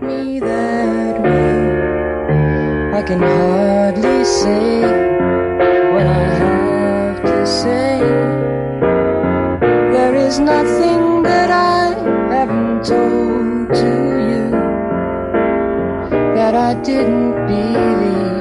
me that way. I can hardly say what I have to say. There is nothing that I haven't told to you that I didn't believe.